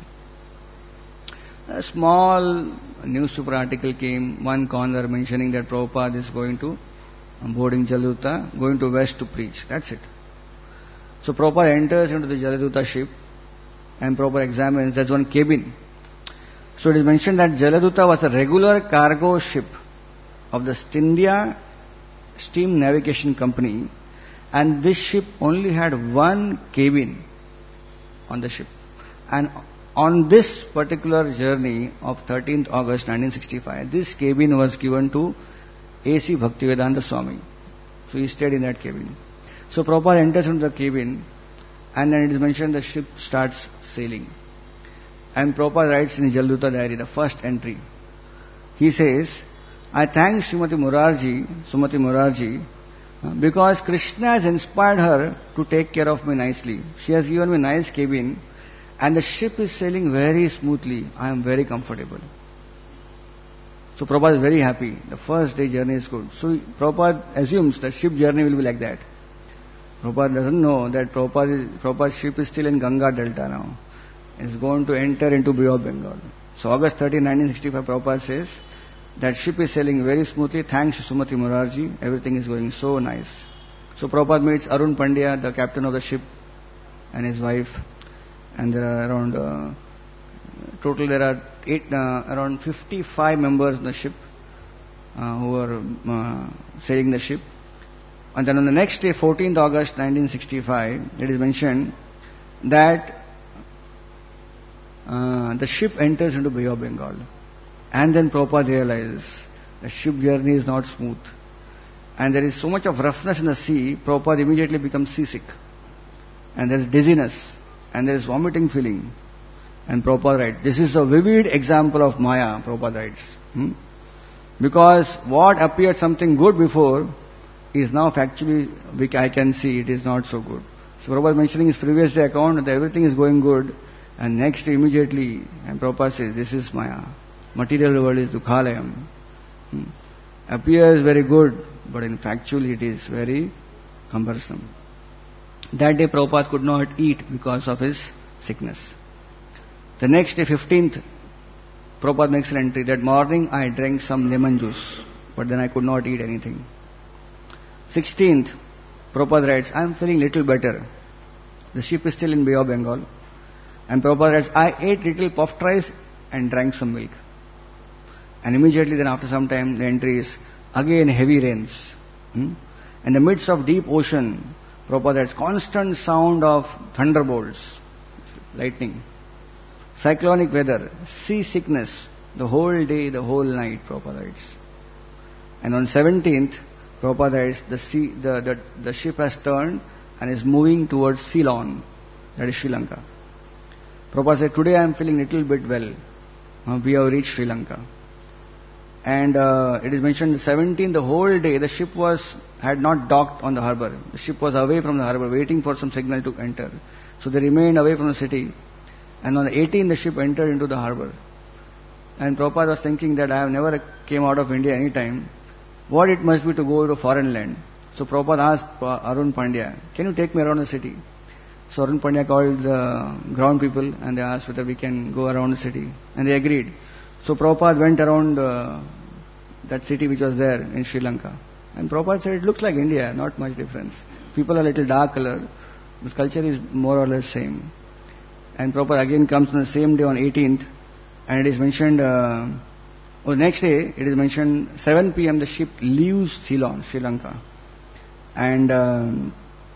A small newspaper article came, one corner mentioning that Prabhupada is going to boarding Jaladuta, going to West to preach. That's it. So Prabhupada enters into the Jaladuta ship and Prabhupada examines. There's one cabin. So it is mentioned that Jaladuta was a regular cargo ship of the Stindia Steam Navigation Company, and this ship only had one cabin on the ship. And on this particular journey of 13th August 1965, this cabin was given to A.C. Bhaktivedanta Swami. So he stayed in that cabin. So Prabhupada enters into the cabin, and then it is mentioned the ship starts sailing. And Prabhupada writes in his Jaladuta diary, the first entry. He says, I thank Srimati Morarji, because Krishna has inspired her to take care of me nicely. She has given me a nice cabin, and the ship is sailing very smoothly. I am very comfortable. So Prabhupada is very happy. The first day journey is good. So Prabhupada assumes that ship journey will be like that. Prabhupada doesn't know that Prabhupada's ship is still in Ganga Delta now. It's going to enter into Bay of Bengal. So August 13, 1965, Prabhupada says that ship is sailing very smoothly. Thanks to Srimati Morarji, everything is going so nice. So Prabhupada meets Arun Pandya, the captain of the ship, and his wife. And there are around total there are around 55 members in the ship who are sailing the ship. And then on the next day, 14th August 1965, it is mentioned that the ship enters into Bay of Bengal. And then Prabhupada realizes the ship journey is not smooth. And there is so much of roughness in the sea, Prabhupada immediately becomes seasick. And there is dizziness. And there is vomiting feeling. And Prabhupada writes, this is a vivid example of Maya, Prabhupada writes. Because what appeared something good before is now factually, I can see it is not so good. So Prabhupada mentioning his previous day account that everything is going good, and next immediately, and Prabhupada says, this is Maya. Material world is Dukhalayam. Appears very good, but in factually it is very cumbersome. That day Prabhupada could not eat because of his sickness. The next day, 15th, Prabhupada makes an entry. That morning I drank some lemon juice, but then I could not eat anything. 16th, Prabhupada writes, I am feeling little better. The ship is still in Bay of Bengal. And Prabhupada writes, I ate little puffed rice and drank some milk. And immediately then after some time, the entry is again heavy rains. In the midst of deep ocean, Prabhupada writes, constant sound of thunderbolts, lightning. Cyclonic weather, sea sickness, the whole day, the whole night, Prabhupada writes. And on 17th, Prabhupada writes, the ship has turned and is moving towards Ceylon, that is Sri Lanka. Prabhupada said, today I am feeling little bit well. We have reached Sri Lanka. And it is mentioned 17th, the whole day, the ship had not docked on the harbour. The ship was away from the harbour, waiting for some signal to enter. So they remained away from the city. And on the 18th, the ship entered into the harbour. And Prabhupada was thinking that I have never came out of India any time. What it must be to go to foreign land. So Prabhupada asked Arun Pandya, can you take me around the city? So Arun Pandya called the ground people and they asked whether we can go around the city. And they agreed. So Prabhupada went around that city which was there in Sri Lanka. And Prabhupada said, it looks like India, not much difference. People are a little dark colored, but culture is more or less same. And Prabhupada again comes on the same day on 18th, and it is mentioned, next day, it is mentioned 7 p.m. the ship leaves Ceylon, Sri Lanka. And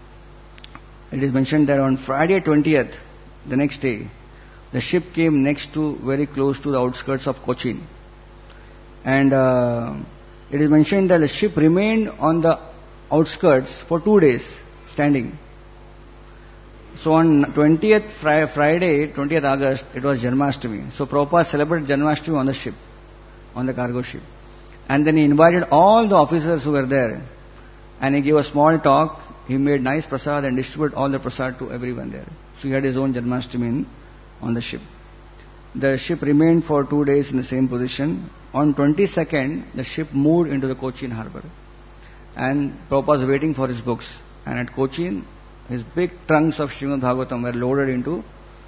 it is mentioned that on Friday 20th, the next day, the ship came very close to the outskirts of Cochin. And it is mentioned that the ship remained on the outskirts for 2 days, standing. So on 20th Friday, 20th August, it was Janmashtami. So Prabhupada celebrated Janmashtami on the ship, on the cargo ship. And then he invited all the officers who were there. And he gave a small talk. He made nice prasad and distributed all the prasad to everyone there. So he had his own Janmashtami on the ship. The ship remained for 2 days in the same position. On 22nd, the ship moved into the Cochin harbour. And Prabhupada was waiting for his books. And at Cochin, his big trunks of Srimad Bhagavatam were loaded into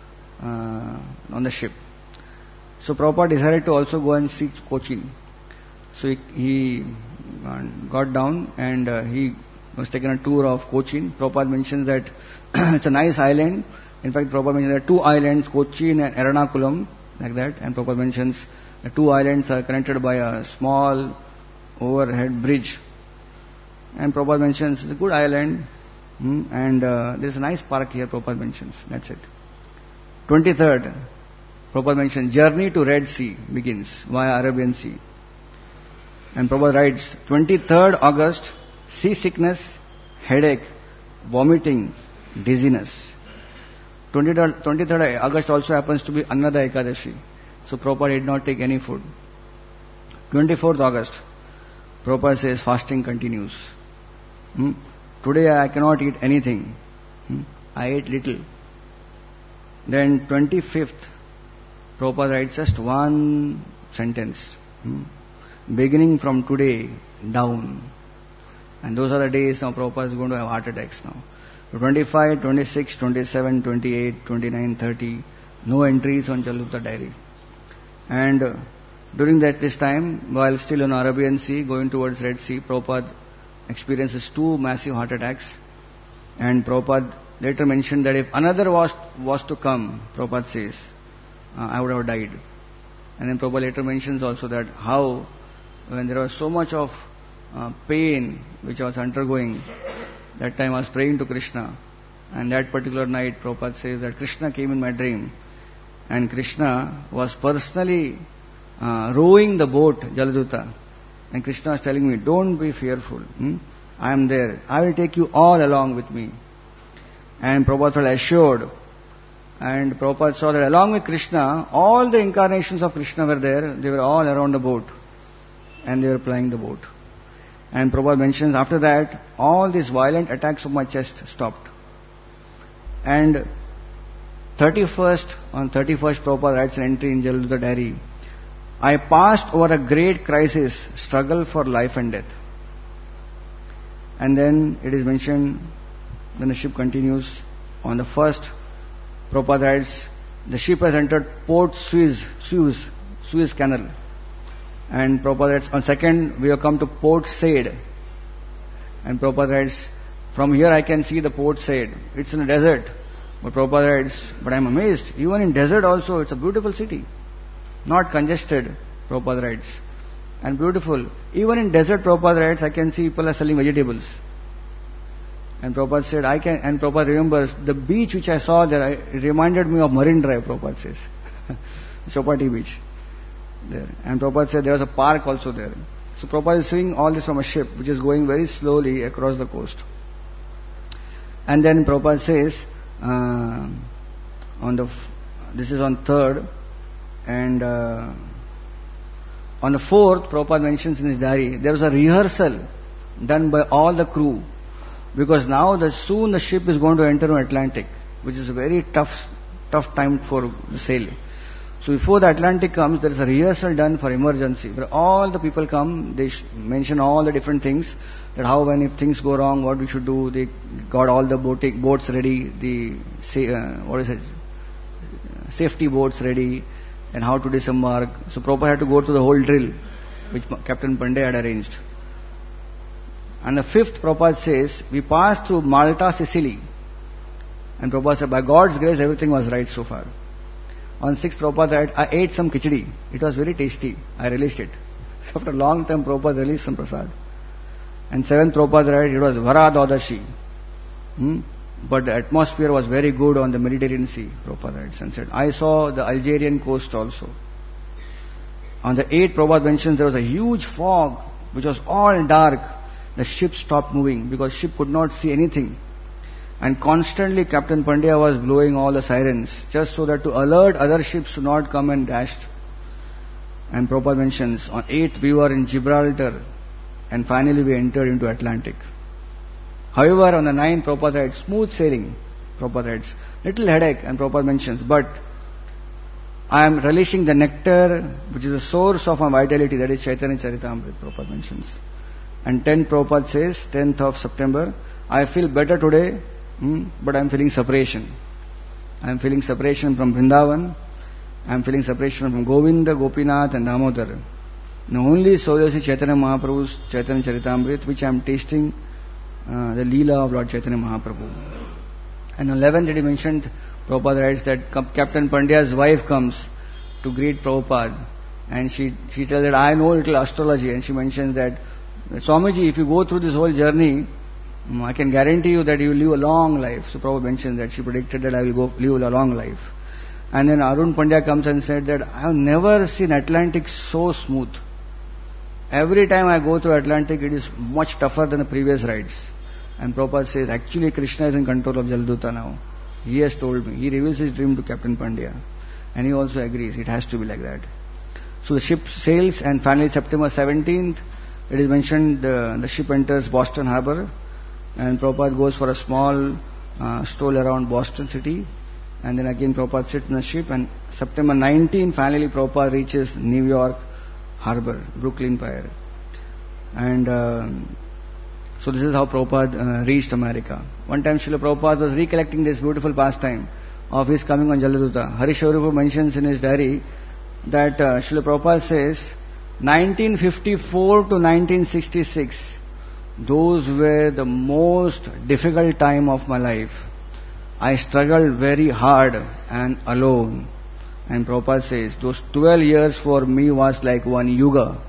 on the ship. So Prabhupada decided to also go and see Cochin. So he got down and he was taken a tour of Cochin. Prabhupada mentions that it's a nice island. In fact, Prabhupada mentions there are 2 islands, Cochin and Ernakulam, like that. And Prabhupada mentions the 2 islands are connected by a small overhead bridge. And Prabhupada mentions it's a good island. And there is a nice park here, Prabhupada mentions. That's it. 23rd, Prabhupada mentions, journey to Red Sea begins via Arabian Sea. And Prabhupada writes, 23rd August, seasickness, headache, vomiting, dizziness. 23rd August also happens to be another Ekadashi. So Prabhupada did not take any food. 24th August, Prabhupada says fasting continues. Today I cannot eat anything. I ate little. Then 25th, Prabhupada writes just one sentence. Beginning from today, down. And those are the days now Prabhupada is going to have heart attacks now. So 25, 26, 27, 28, 29, 30, no entries on Jaladuta diary. And during this time, while still on Arabian Sea, going towards Red Sea, Prabhupada experiences 2 massive heart attacks. And Prabhupada later mentioned that if another was to come, Prabhupada says, I would have died. And then Prabhupada later mentions also that how when there was so much of pain which I was undergoing, that time I was praying to Krishna. And that particular night, Prabhupada says that Krishna came in my dream. And Krishna was personally rowing the boat, Jaladuta. And Krishna was telling me, don't be fearful. I am there. I will take you all along with me. And Prabhupada felt assured. And Prabhupada saw that along with Krishna, all the incarnations of Krishna were there. They were all around the boat. And they were plying the boat. And Prabhupada mentions after that, all these violent attacks of my chest stopped. And on 31st, Prabhupada writes an entry in Jaladuta diary. I passed over a great crisis, struggle for life and death. And then it is mentioned Then the ship continues. On the first, Prabhupada writes, the ship has entered Port Suez Canal. And Prabhupada writes, on second, we have come to Port Said. And Prabhupada writes, from here I can see the Port Said. It's in a desert. But Prabhupada writes, but I'm amazed. Even in desert also, it's a beautiful city. Not congested, Prabhupada writes. And beautiful. Even in desert, Prabhupada writes, I can see people are selling vegetables. And Prabhupada said, and Prabhupada remembers, the beach which I saw there, it reminded me of Marine Drive, Prabhupada says. Chopati beach. There. And Prabhupada said there was a park also there. So Prabhupada is seeing all this from a ship which is going very slowly across the coast. And then Prabhupada says, this is on third, and on the fourth, Prabhupada mentions in his diary, there was a rehearsal done by all the crew, because now soon the ship is going to enter the Atlantic, which is a very tough time for the sail. So before the Atlantic comes, there is a rehearsal done for emergency, where all the people come, they mention all the different things, that how when if things go wrong, what we should do. They got all the boats ready, safety boats ready, and how to disembark. So Prabhupada had to go through the whole drill, which Captain Pandey had arranged. And the fifth, Prabhupada says, we passed through Malta, Sicily. And Prabhupada said, by God's grace, everything was right so far. On sixth, Prabhupada said, I ate some khichdi. It was very tasty. I relished it. So after a long time, Prabhupada released some prasad. And seventh, Prabhupada said, it was Vara Dwadashi. But the atmosphere was very good on the Mediterranean Sea, Prabhupada writes, and said, I saw the Algerian coast also. On the 8th, Prabhupada mentions there was a huge fog, which was all dark. The ship stopped moving because ship could not see anything. And constantly Captain Pandya was blowing all the sirens, just so that to alert other ships to not come and dash. And Prabhupada mentions, on 8th we were in Gibraltar, and finally we entered into Atlantic. However, on the 9th, Prabhupada writes, smooth sailing, Prabhupada writes, little headache, and Prabhupada mentions, but I am relishing the nectar, which is the source of my vitality, that is Chaitanya Charitamrita, Prabhupada mentions. And 10th, Prabhupada says, 10th of September, I feel better today, but I am feeling separation. I am feeling separation from Vrindavan, I am feeling separation from Govinda, Gopinath and Damodar. Now only Soyasi Chaitanya Mahaprabhu's Chaitanya Charitamrita, which I am tasting, the Leela of Lord Chaitanya Mahaprabhu. And on 11th, he mentioned, Prabhupada writes that Captain Pandya's wife comes to greet Prabhupada, and she tells that I know little astrology, and she mentions that, Swamiji, if you go through this whole journey, I can guarantee you that you will live a long life. So Prabhupada mentions that she predicted that I will live a long life. And then Arun Pandya comes and said that I have never seen Atlantic so smooth. Every time I go through Atlantic, it is much tougher than the previous rides. And Prabhupada says, actually Krishna is in control of Jaladuta now. He has told me. He reveals his dream to Captain Pandya. And he also agrees, it has to be like that. So the ship sails, and finally September 17th, it is mentioned the ship enters Boston Harbor, and Prabhupada goes for a small stroll around Boston city, and then again Prabhupada sits in the ship, and September 19th, finally Prabhupada reaches New York Harbor, Brooklyn Pier. And so this is how Prabhupada reached America. One time Srila Prabhupada was recollecting this beautiful pastime of his coming on Jaladuta. Harisharupa mentions in his diary that Srila Prabhupada says, 1954 to 1966, those were the most difficult time of my life. I struggled very hard and alone. And Prabhupada says, those 12 years for me was like one yuga.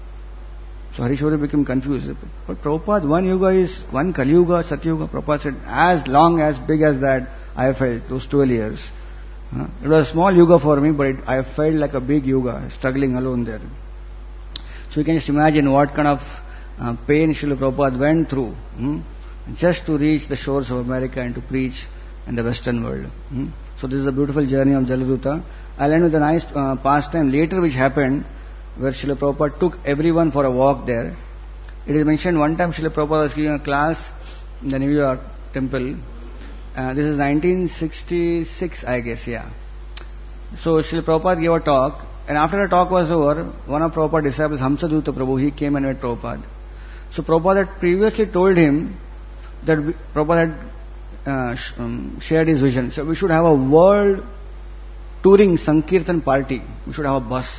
So Harisharupa became confused. But Prabhupada, one yuga is one Kali Yuga, Satyuga. Prabhupada said, as long, as big as that, I felt those 12 years. It was a small yuga for me, but I felt like a big yuga, struggling alone there. So you can just imagine what kind of pain Srila Prabhupada went through just to reach the shores of America and to preach in the Western world. So this is a beautiful journey of Jaladuta. I'll end with a nice pastime later which happened, where Srila Prabhupada took everyone for a walk there. It is mentioned one time Srila Prabhupada was giving a class in the New York temple. This is 1966, I guess, yeah. So Srila Prabhupada gave a talk, and after the talk was over, one of Prabhupada's disciples, Hamsaduta Prabhu, he came and met Prabhupada. So Prabhupada had previously told him that Prabhupada had shared his vision. So we should have a world touring Sankirtan party. We should have a bus.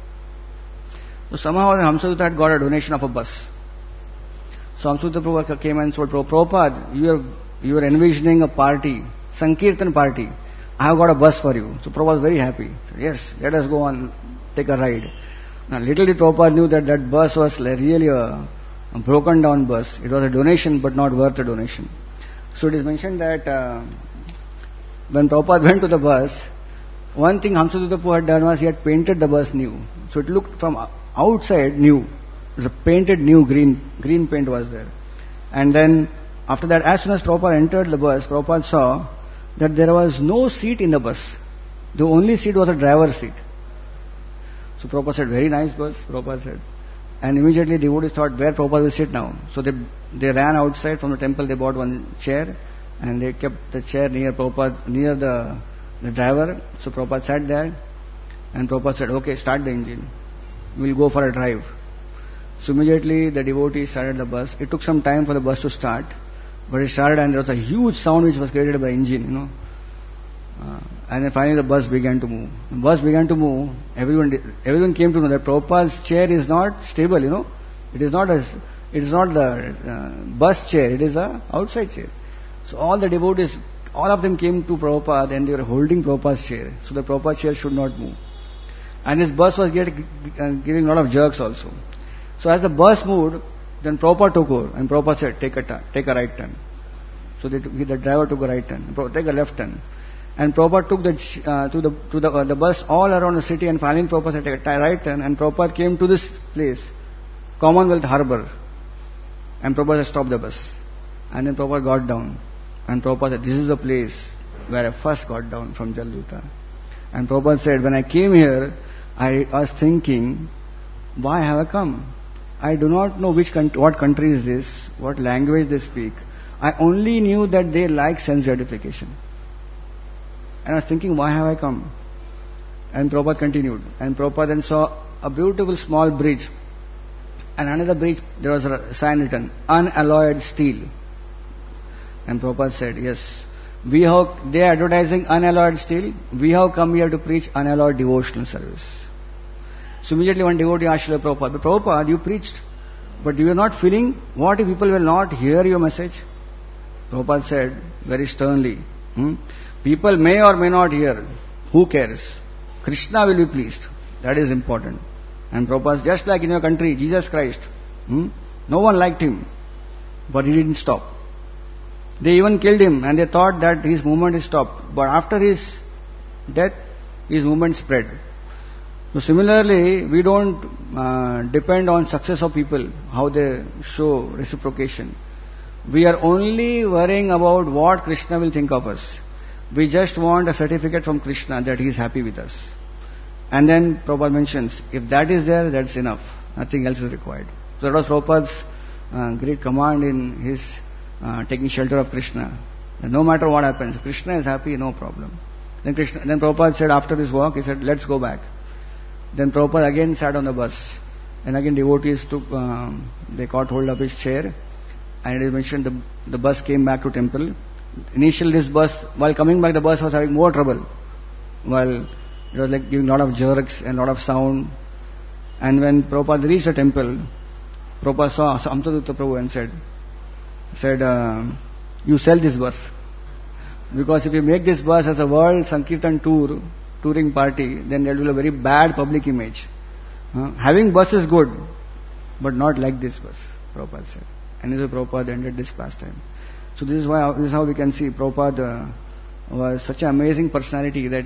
So somehow Hamsadutta had got a donation of a bus. So Hamsadutta Prabhu came and told Prabhupada, you are envisioning a party, Sankirtan party. I have got a bus for you. So Prabhupada was very happy. Said, yes, let us go and take a ride. Now little did Prabhupada knew that bus was really a broken down bus. It was a donation but not worth a donation. So it is mentioned that when Prabhupada went to the bus, one thing Hamsadutta Prabhu had done was he had painted the bus new. So it looked from outside new. It was a painted new green paint was there. And then after that, as soon as Prabhupada entered the bus, Prabhupada saw that there was no seat in the bus. The only seat was a driver's seat. So Prabhupada said, very nice bus, Prabhupada said. And immediately devotees thought, where Prabhupada will sit now? So they ran outside from the temple, they bought one chair and they kept the chair near Prabhupada, near the driver. So Prabhupada sat there and Prabhupada said, okay, start the engine. We'll go for a drive. So immediately the devotees started the bus. It took some time for the bus to start. But it started and there was a huge sound which was created by the engine, and then finally the bus began to move. The bus began to move. Everyone came to know that Prabhupada's chair is not stable, It is not the bus chair. It is a outside chair. So all the devotees, all of them came to Prabhupada and they were holding Prabhupada's chair. So the Prabhupada chair should not move. And this bus was giving a lot of jerks also. So as the bus moved, then Prabhupada took over and Prabhupada said, take a right turn. So the driver took a right turn. Take a left turn. And Prabhupada took the bus all around the city and finally Prabhupada said, take a right turn. And Prabhupada came to this place, Commonwealth Harbour. And Prabhupada stopped the bus. And then Prabhupada got down. And Prabhupada said, this is the place where I first got down from Jaladuta. And Prabhupada said, when I came here, I was thinking, why have I come? I do not know what country is this, what language they speak. I only knew that they like sense gratification. And I was thinking, why have I come? And Prabhupada continued. And Prabhupada then saw a beautiful small bridge. And under the bridge there was a sign written, unalloyed steel. And Prabhupada said, yes, they are advertising unalloyed steel. We have come here to preach unalloyed devotional service. So immediately one devotee asked Prabhupada, Prabhupada, you preached, but you are not feeling, what if people will not hear your message? Prabhupada said very sternly, people may or may not hear, who cares? Krishna will be pleased, that is important. And Prabhupada, just like in your country, Jesus Christ, no one liked him, but he didn't stop. They even killed him and they thought that his movement is stopped. But after his death, his movement spread. So similarly, we don't depend on success of people, how they show reciprocation. We are only worrying about what Krishna will think of us. We just want a certificate from Krishna that he is happy with us. And then Prabhupada mentions, if that is there, that's enough. Nothing else is required. So that was Prabhupada's great command in his taking shelter of Krishna. And no matter what happens, Krishna is happy, no problem. Then Prabhupada said after this walk, he said, let's go back. Then Prabhupada again sat on the bus. And again devotees they caught hold of his chair. And it is mentioned the bus came back to temple. Initially this bus, while coming back the bus was having more trouble. While it was like giving a lot of jerks and a lot of sound. And when Prabhupada reached the temple, Prabhupada saw Hamsadutta Prabhu and said, you sell this bus. Because if you make this bus as a world Sankirtan touring party, then there will be a very bad public image. Having bus is good, but not like this bus, Prabhupada said. And this is Prabhupada ended this pastime. So this is how we can see Prabhupada was such an amazing personality that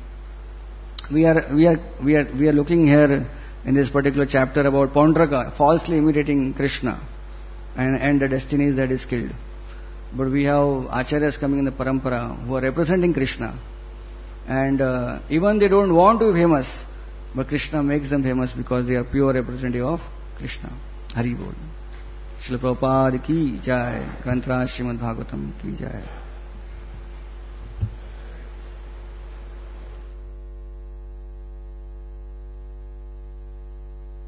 we are looking here in this particular chapter about Paundraka falsely imitating Krishna and the destinies that is killed. But we have acharyas coming in the parampara who are representing Krishna. And even they don't want to be famous, but Krishna makes them famous because they are pure representative of Krishna. Hari Bol. Srila Prabhupada ki jai. Granthra Srimad Bhagavatam ki jai.